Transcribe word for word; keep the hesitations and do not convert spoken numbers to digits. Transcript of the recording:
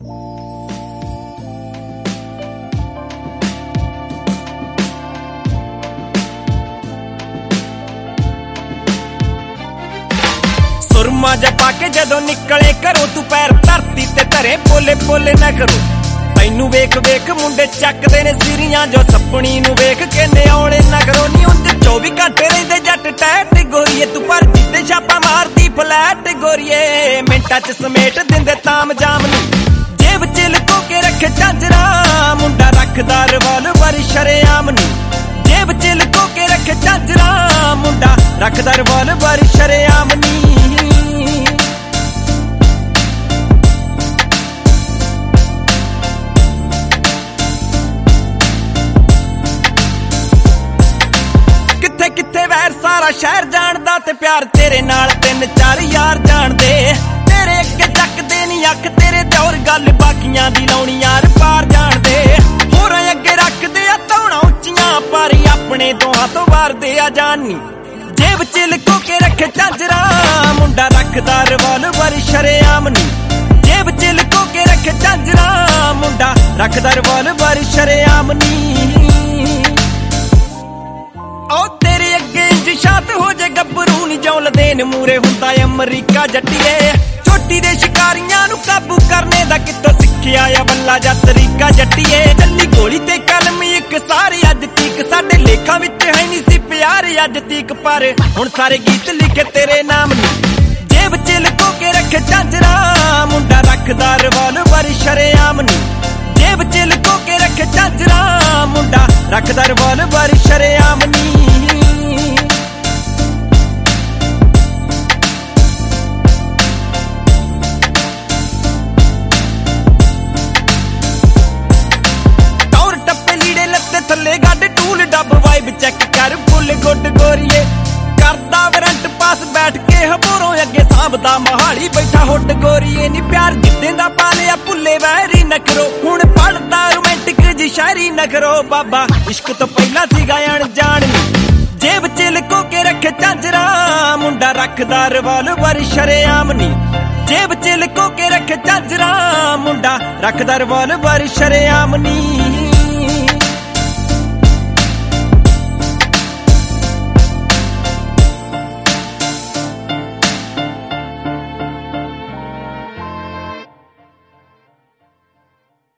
सुरमा जा पाके जदों निकले घरों तू पैर धरती ते धरे पोले पोले ना करो तैनू वेख वेख मुंडे चकदे ने सिरियां जो सपनी नू वेख के न्याणे ना करो नी उंदे चौबी घंटे रहिंदे जट टैट गोरीए तू पर जिद्दे छापा मारदी फ्लैट गोरीए मिंटां च समेट दिंदे ताम जाम नू जेब च लुको के रखे झांजरा मुंडा रखदा रिवाल्वर शरेआम नू जेब च लुको के रखे झांजरा मुंडा रखदा रिवाल्वर शरेआम नी किथे वैर सारा शहर जानदा ते प्यार तेरे नाल तीन चार यार जानदे तेरे अगे चकदे नी अख तेरे दौर गल बाकियां दी लाउणी यार पार जानदे होरां अगे रखदे आ धौणा उच्चियां पर अपने दोहां तो वारदे आ जानी जेब च लुको के रखे झांजरा मुंडा रखदा रिवाल्वर शरेआम नी जेब च लुको के रखे झांजरा मुंडा रखदा रिवाल्वर शरेआम नी शात हो जे गब्बरू नी जौल देन मूरे हुंदा अमरीका जट्टिए चोटी दे शिकारियां नू काबू करने दा कित्थों सिक्खिया आ बल्ला जा तरीका जट्टिए चली गोली ते कलम इक सारे अज तीक साडे लेखां विच है नी सी प्यार अज तीक पर हुण सारे गीत लिखे तेरे नाम नू जेब च लुको के रखे झांजरा मुंडा रखदा रिवाल्वर शरेआम नू जेब च लुको के रखे झांजरा मुंडा रखदा रिवाल्वर शरेआम नी थले गड टूल डब वाइब चेक कर फुल गुड गोरीए करदा वारंट पास बैठ के हबोरों अगे सांभदा मोहाली बैठा हुट गोरीए नी प्यार जिद्दे दा पालिया भुल्ले वैरी न करो हुण पढ़दा रोमांटिक जी शायरी न करो बाबा इश्क तो पहला सीगा अनजान जेब च लुको के रखे झांजरा मुंडा रखदा रिवाल्वर शरेआम नी जेब च लुको के रखे झांजरा मुंडा रखदा रिवाल्वर शरेआम नी